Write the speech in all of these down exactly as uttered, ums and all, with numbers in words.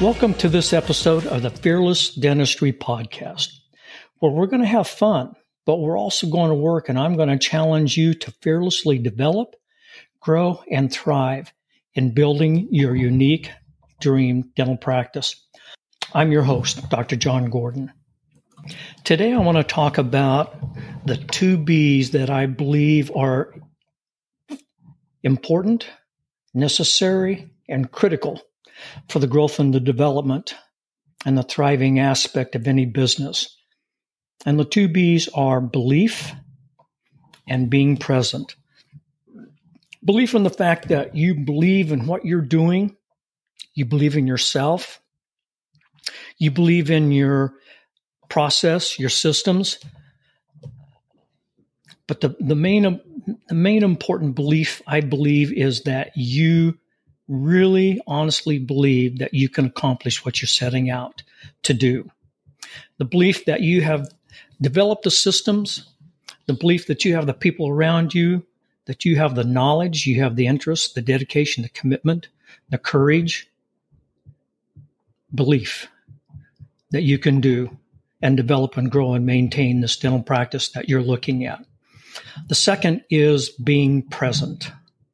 Welcome to this episode of the Fearless Dentistry Podcast, where we're going to have fun, but we're also going to work, and I'm going to challenge you to fearlessly develop, grow, and thrive in building your unique dream dental practice. I'm your host, Doctor John Gordon. Today I want to talk about the two B's that I believe are important, necessary, and critical for the growth and the development and the thriving aspect of any business. And the two B's are belief and being present. Belief in the fact that you believe in what you're doing, you believe in yourself, you believe in your process, your systems. But the, the main the main important belief, I believe, is that you really honestly believe that you can accomplish what you're setting out to do. The belief that you have developed the systems, the belief that you have the people around you, that you have the knowledge, you have the interest, the dedication, the commitment, the courage, belief that you can do and develop and grow and maintain this dental practice that you're looking at. The second is being present.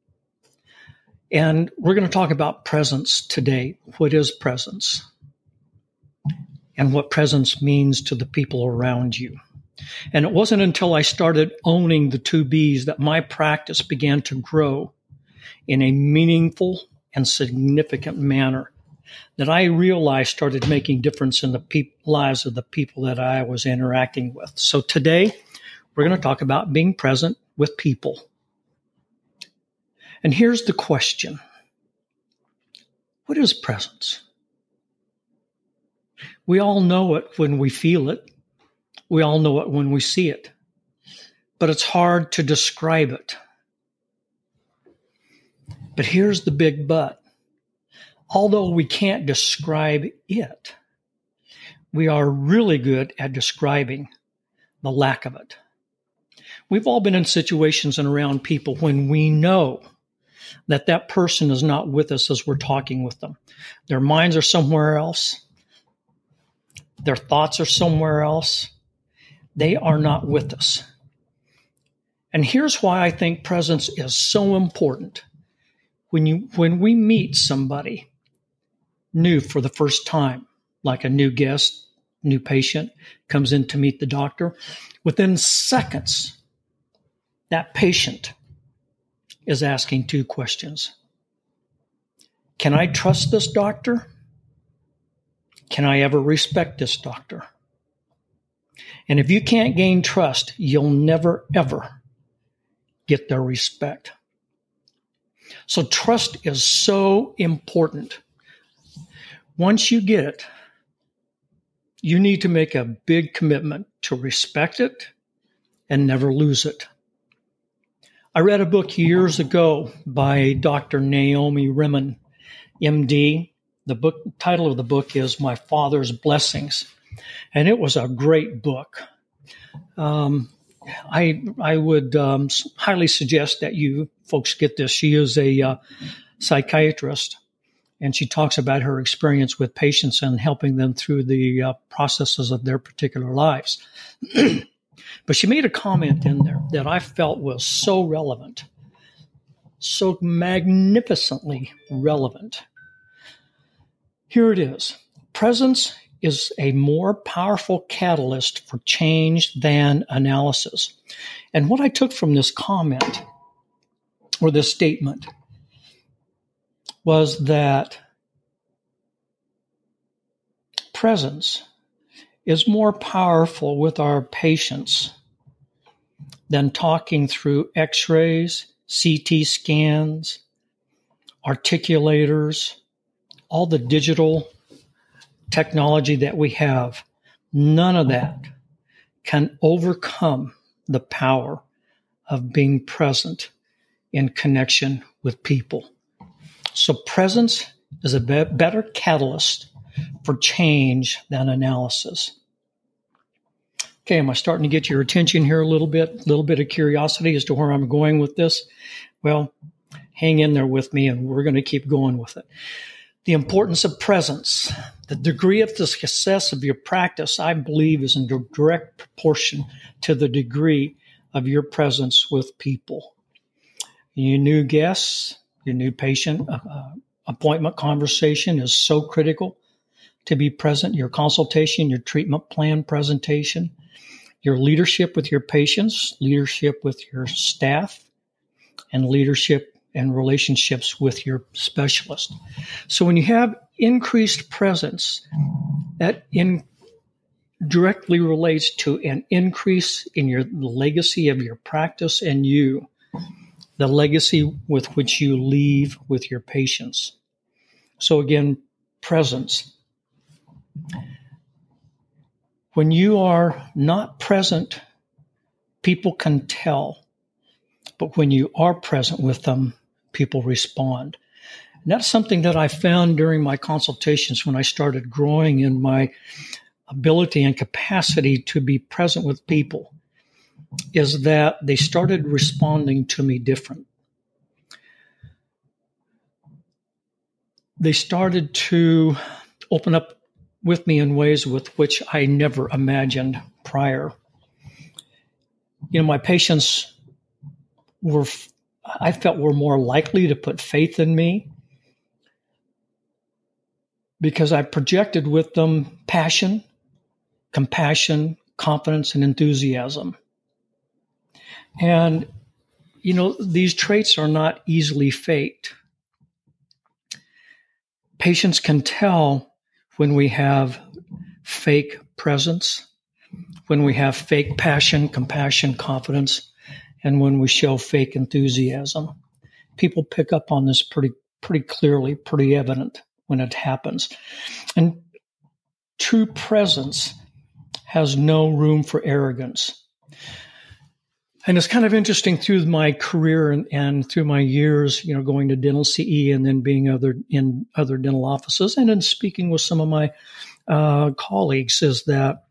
And we're going to talk about presence today. What is presence? And what presence means to the people around you. And it wasn't until I started owning the two B's that my practice began to grow in a meaningful and significant manner that I realized started making difference in the pe- lives of the people that I was interacting with. So today, we're going to talk about being present with people. And here's the question. What is presence? We all know it when we feel it. We all know it when we see it. But it's hard to describe it. But here's the big but. Although we can't describe it, we are really good at describing the lack of it. We've all been in situations and around people when we know that that person is not with us as we're talking with them. Their minds are somewhere else. Their thoughts are somewhere else. They are not with us. And here's why I think presence is so important. When you, when we meet somebody new for the first time, like a new guest, new patient comes in to meet the doctor, within seconds, that patient is asking two questions. Can I trust this doctor? Can I ever respect this doctor? And if you can't gain trust, you'll never, ever get their respect. So trust is so important. Once you get it, you need to make a big commitment to respect it and never lose it. I read a book years ago by Doctor Naomi Remen, M D. The book title of the book is My Father's Blessings, and it was a great book. Um, I I would um, highly suggest that you folks get this. She is a uh, psychiatrist, and she talks about her experience with patients and helping them through the uh, processes of their particular lives. But she made a comment in there that I felt was so relevant, so magnificently relevant. Here it is. Presence is a more powerful catalyst for change than analysis. And what I took from this comment or this statement was that presence is more powerful with our patients than talking through x-rays, C T scans, articulators, all the digital technology that we have. None of that can overcome the power of being present in connection with people. So presence is a be- better catalyst for change than analysis. Okay, am I starting to get your attention here a little bit? A little bit of curiosity as to where I'm going with this? Well, hang in there with me and we're going to keep going with it. The importance of presence. The degree of the success of your practice, I believe, is in direct proportion to the degree of your presence with people. Your new guests, your new patient uh, appointment conversation is so critical to be present. Your consultation, your treatment plan presentation, your leadership with your patients, leadership with your staff, and leadership and relationships with your specialist. So when you have increased presence, that in directly relates to an increase in your legacy of your practice and you, the legacy with which you leave with your patients. So again, presence. When you are not present, people can tell. But when you are present with them, people respond. And that's something that I found during my consultations when I started growing in my ability and capacity to be present with people, is that they started responding to me different. They started to open up with me in ways with which I never imagined prior. You know, my patients were, I felt, were more likely to put faith in me because I projected with them passion, compassion, confidence, and enthusiasm. And, you know, these traits are not easily faked. Patients can tell when we have fake presence, when we have fake passion, compassion, confidence, and when we show fake enthusiasm. People pick up on this pretty pretty clearly, pretty evident when it happens. And true presence has no room for arrogance. And it's kind of interesting through my career and, and through my years, you know, going to dental C E and then being other in other dental offices and in speaking with some of my uh, colleagues, is that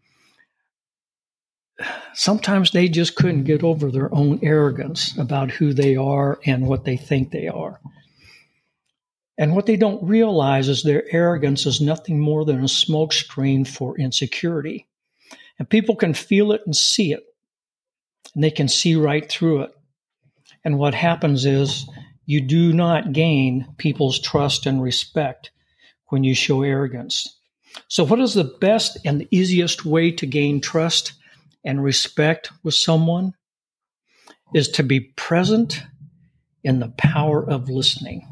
sometimes they just couldn't get over their own arrogance about who they are and what they think they are. And what they don't realize is their arrogance is nothing more than a smokescreen for insecurity. And people can feel it and see it. And they can see right through it. And what happens is you do not gain people's trust and respect when you show arrogance. So what is the best and the easiest way to gain trust and respect with someone? Is to be present in the power of listening.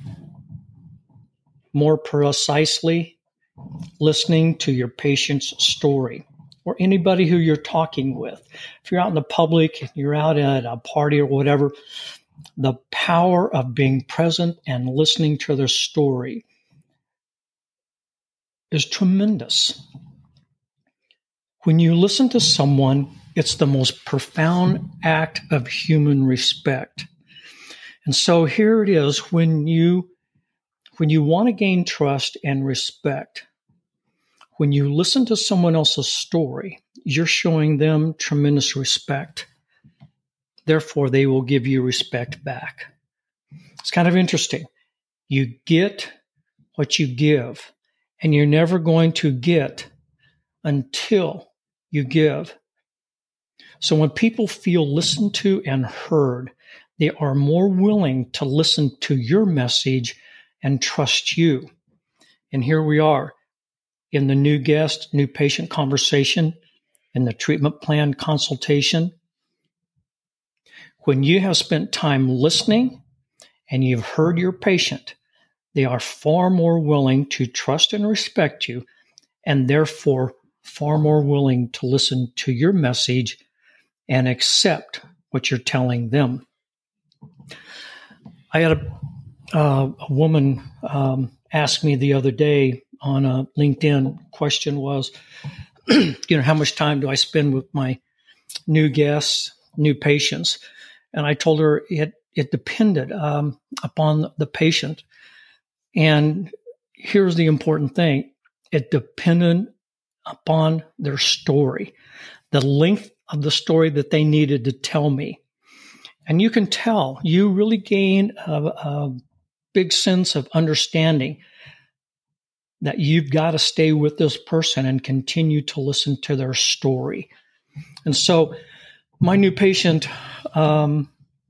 More precisely, listening to your patient's story or anybody who you're talking with. If you're out in the public, you're out at a party or whatever, the power of being present and listening to their story is tremendous. When you listen to someone, it's the most profound act of human respect. And so here it is, when you when you want to gain trust and respect, when you listen to someone else's story, you're showing them tremendous respect. Therefore, they will give you respect back. It's kind of interesting. You get what you give, and you're never going to get until you give. So when people feel listened to and heard, they are more willing to listen to your message and trust you. And here we are in the new guest, new patient conversation, in the treatment plan consultation. When you have spent time listening and you've heard your patient, they are far more willing to trust and respect you, and therefore far more willing to listen to your message and accept what you're telling them. I had a, uh, a woman um, ask me the other day on a LinkedIn. Question was, you know, how much time do I spend with my new guests, new patients? And I told her it it depended um, upon the patient. And here's the important thing. It depended upon their story, the length of the story that they needed to tell me. And you can tell, you really gain a, a big sense of understanding that you've got to stay with this person and continue to listen to their story. And so my new patient um,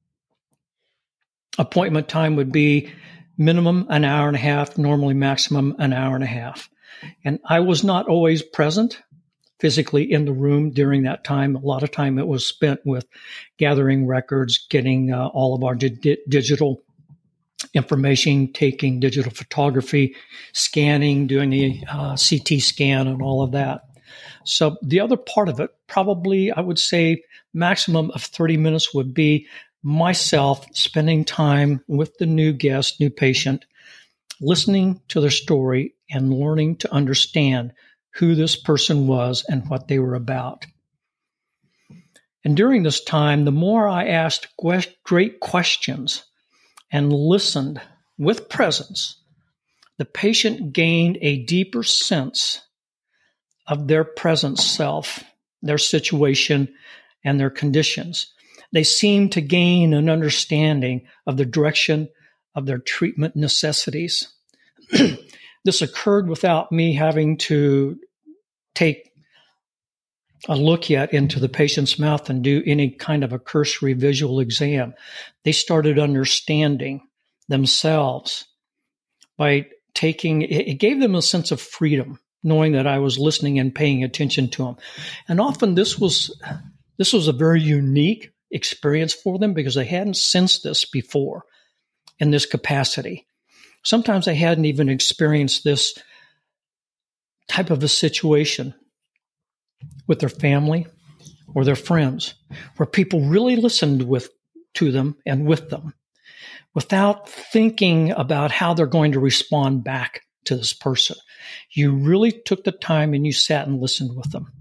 appointment time would be minimum an hour and a half, normally maximum an hour and a half. And I was not always present physically in the room during that time. A lot of time it was spent with gathering records, getting uh, all of our di- digital information, taking digital photography, scanning, doing the uh, C T scan and all of that. So the other part of it, probably I would say maximum of thirty minutes would be myself spending time with the new guest, new patient, listening to their story and learning to understand who this person was and what they were about. And during this time, the more I asked great questions and listened with presence, the patient gained a deeper sense of their present self, their situation, and their conditions. They seemed to gain an understanding of the direction of their treatment necessities. This occurred without me having to take a look yet into the patient's mouth and do any kind of a cursory visual exam. They started understanding themselves by taking, it gave them a sense of freedom, knowing that I was listening and paying attention to them. And often this was, this was a very unique experience for them because they hadn't sensed this before in this capacity. Sometimes they hadn't even experienced this type of a situation with their family or their friends, where people really listened with to them and with them without thinking about how they're going to respond back to this person. You really took the time and you sat and listened with them.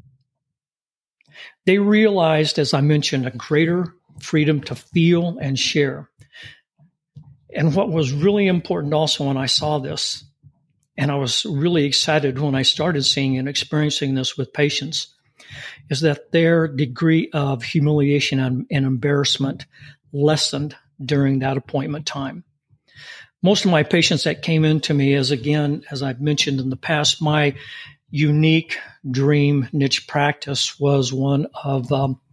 They realized, as I mentioned, a greater freedom to feel and share. And what was really important also when I saw this, and I was really excited when I started seeing and experiencing this with patients, is that their degree of humiliation and, and embarrassment lessened during that appointment time. Most of my patients that came into me, as again, as I've mentioned in the past, my unique dream niche practice was one of um,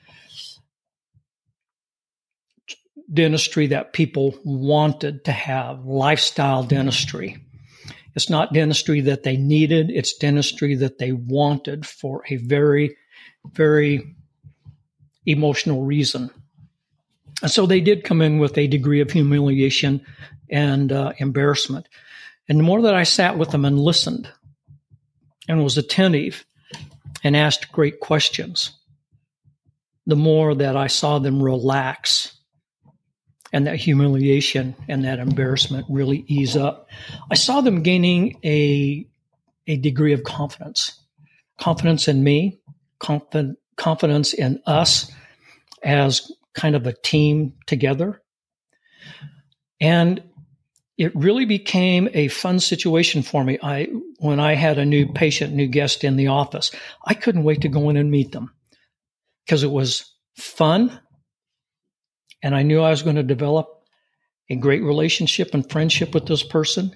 dentistry that people wanted to have, lifestyle dentistry. It's not dentistry that they needed. It's dentistry that they wanted for a very, very emotional reason. And so they did come in with a degree of humiliation and uh, embarrassment. And the more that I sat with them and listened and was attentive and asked great questions, the more that I saw them relax and that humiliation and that embarrassment really ease up. I saw them gaining a, a degree of confidence, confidence in me, confi- confidence in us as kind of a team together. And it really became a fun situation for me. I, when I had a new patient, new guest in the office, I couldn't wait to go in and meet them because it was fun. And I knew I was going to develop a great relationship and friendship with this person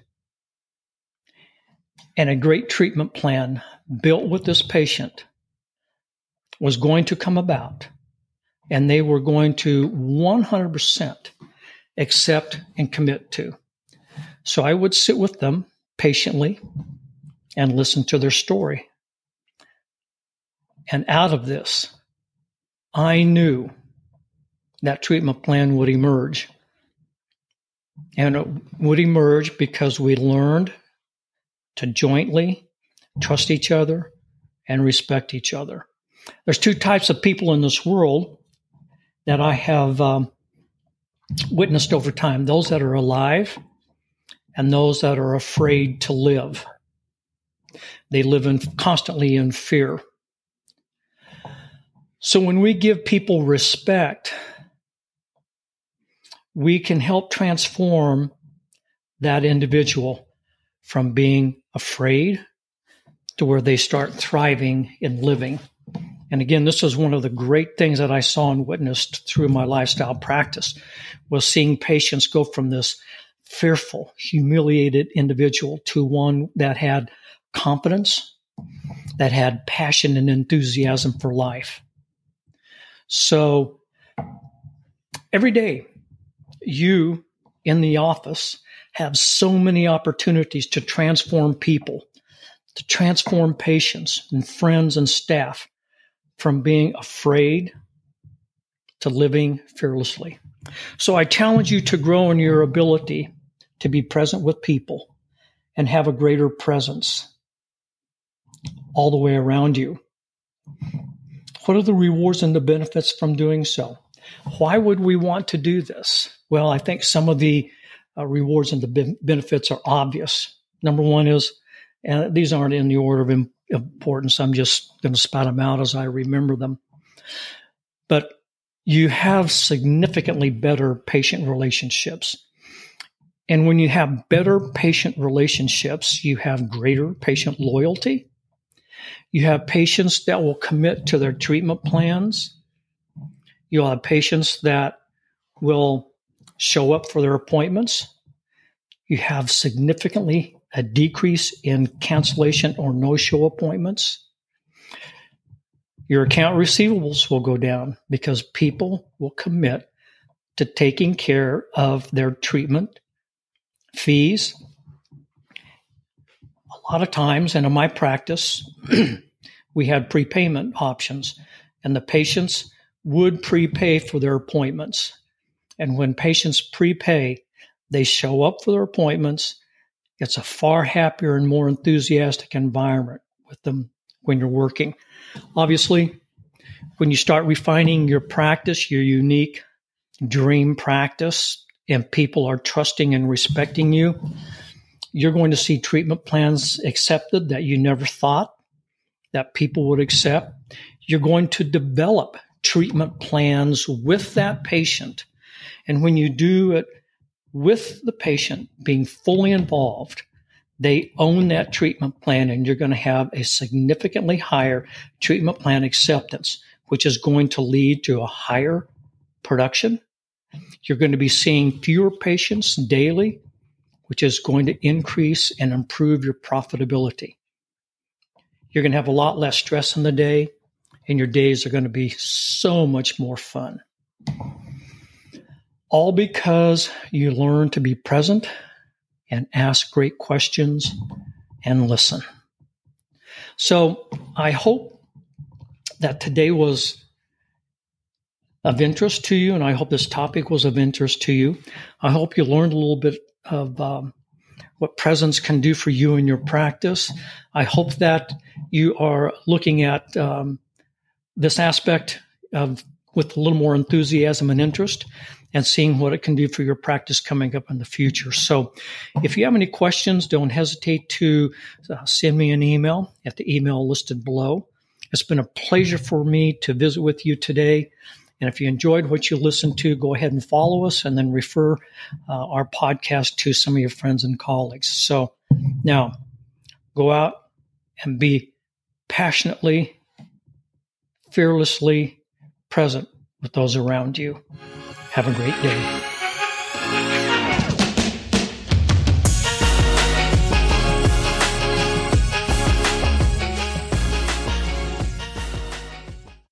and a great treatment plan built with this patient was going to come about. And they were going to one hundred percent accept and commit to. So I would sit with them patiently and listen to their story. And out of this, I knew that treatment plan would emerge. And it would emerge because we learned to jointly trust each other and respect each other. There's two types of people in this world that I have um, witnessed over time, those that are alive and those that are afraid to live. They live in constantly in fear. So when we give people respect, we can help transform that individual from being afraid to where they start thriving in living. And again, this is one of the great things that I saw and witnessed through my lifestyle practice, was seeing patients go from this fearful, humiliated individual to one that had confidence, that had passion and enthusiasm for life. So every day you in the office have so many opportunities to transform people, to transform patients and friends and staff from being afraid to living fearlessly. So I challenge you to grow in your ability to be present with people and have a greater presence all the way around you. What are the rewards and the benefits from doing so? Why would we want to do this? Well, I think some of the uh, rewards and the be- benefits are obvious. Number one is, and these aren't in the order of im- importance, I'm just going to spout them out as I remember them. But you have significantly better patient relationships. And when you have better patient relationships, you have greater patient loyalty. You have patients that will commit to their treatment plans. You'll have patients that will show up for their appointments. You have significantly a decrease in cancellation or no-show appointments. Your account receivables will go down because people will commit to taking care of their treatment fees. A lot of times, and in my practice, we had prepayment options, and the patients would prepay for their appointments. And when patients prepay, they show up for their appointments. It's a far happier and more enthusiastic environment with them when you're working. Obviously, when you start refining your practice, your unique dream practice, and people are trusting and respecting you, you're going to see treatment plans accepted that you never thought that people would accept. You're going to develop treatment plans with that patient. And when you do it with the patient being fully involved, they own that treatment plan, and you're going to have a significantly higher treatment plan acceptance, which is going to lead to a higher production. You're going to be seeing fewer patients daily, which is going to increase and improve your profitability. You're going to have a lot less stress in the day, and your days are going to be so much more fun. All because you learn to be present and ask great questions and listen. So I hope that today was of interest to you, and I hope this topic was of interest to you. I hope you learned a little bit of um, what presence can do for you in your practice. I hope that you are looking at um, this aspect of with a little more enthusiasm and interest, and seeing what it can do for your practice coming up in the future. So if you have any questions, don't hesitate to uh, send me an email at the email listed below. It's been a pleasure for me to visit with you today. And if you enjoyed what you listened to, go ahead and follow us, and then refer uh, our podcast to some of your friends and colleagues. So now go out and be passionately, fearlessly present with those around you. Have a great day.